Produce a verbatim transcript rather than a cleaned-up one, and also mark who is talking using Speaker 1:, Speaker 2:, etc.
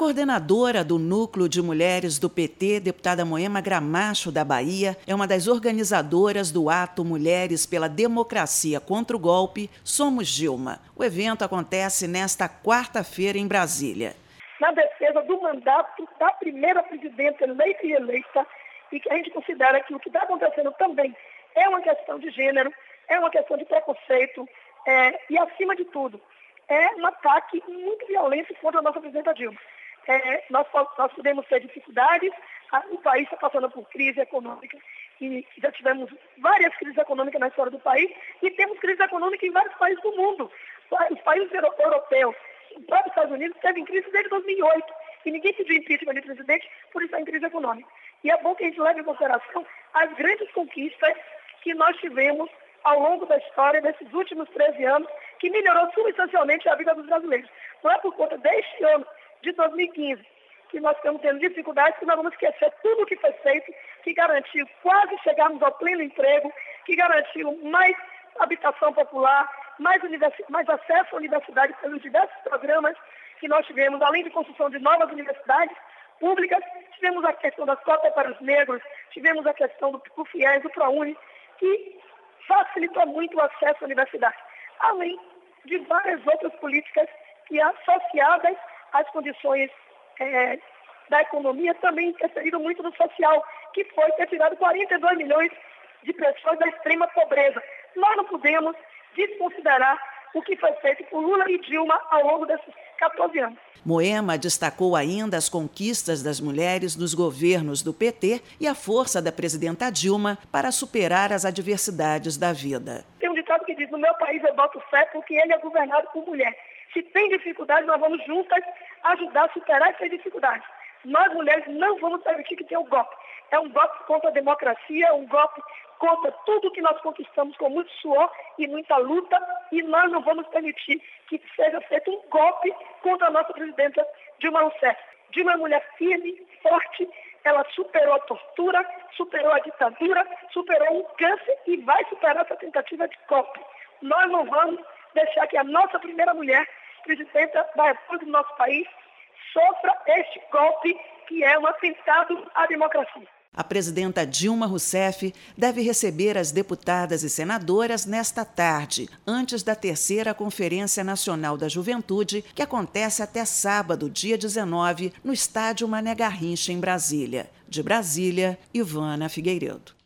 Speaker 1: coordenadora do Núcleo de Mulheres do P T, deputada Moema Gramacho, da Bahia, é uma das organizadoras do ato Mulheres pela Democracia contra o Golpe, Somos Dilma. O evento acontece nesta quarta-feira em Brasília.
Speaker 2: Na defesa do mandato da primeira presidenta eleita e eleita, e que a gente considera que o que está acontecendo também é uma questão de gênero, é uma questão de preconceito, é, e, acima de tudo, é um ataque muito violento contra a nossa presidenta Dilma. É, nós, nós podemos ter dificuldades, o país está passando por crise econômica, e já tivemos várias crises econômicas na história do país, e temos crise econômica em vários países do mundo. Os países europeus, os próprios Estados Unidos, teve em crise desde dois mil e oito, e ninguém pediu impeachment de presidente por estar em crise econômica. E é bom que a gente leve em consideração as grandes conquistas que nós tivemos ao longo da história desses últimos treze anos, que melhorou substancialmente a vida dos brasileiros. Não é por conta deste ano, de dois mil e quinze, que nós estamos tendo dificuldades, que nós vamos esquecer tudo o que foi feito, que garantiu quase chegarmos ao pleno emprego, que garantiu mais habitação popular, mais, mais acesso à universidade pelos diversos programas que nós tivemos, além de construção de novas universidades públicas, tivemos a questão das cotas para os negros, tivemos a questão do, do FIES, do ProUni, que facilitou muito o acesso à universidade, além de várias outras políticas que, associadas às condições é, da economia, também interferiram muito no social, que foi ter tirado quarenta e dois milhões de pessoas da extrema pobreza. Nós não podemos desconsiderar o que foi feito por Lula e Dilma ao longo desses quatorze anos.
Speaker 1: Moema destacou ainda as conquistas das mulheres nos governos do P T e a força da presidenta Dilma para superar as adversidades da vida.
Speaker 2: Tem um ditado que diz: no meu país eu boto fé porque ele é governado por mulher. Se tem dificuldade, nós vamos juntas ajudar a superar essas dificuldades. Nós, mulheres, não vamos permitir que tenha um golpe. É um golpe contra a democracia, um golpe contra tudo que nós conquistamos com muito suor e muita luta, e nós não vamos permitir que seja feito um golpe contra a nossa presidenta Dilma Rousseff. Dilma é uma mulher firme, forte, ela superou a tortura, superou a ditadura, superou o câncer e vai superar essa tentativa de golpe. Nós não vamos deixar que a nossa primeira mulher, presidenta da República do nosso país, sofra este golpe que é um atentado à democracia.
Speaker 1: A presidenta Dilma Rousseff deve receber as deputadas e senadoras nesta tarde, antes da terceira Conferência Nacional da Juventude, que acontece até sábado, dia dezenove, no estádio Mané Garrincha, em Brasília. De Brasília, Ivana Figueiredo.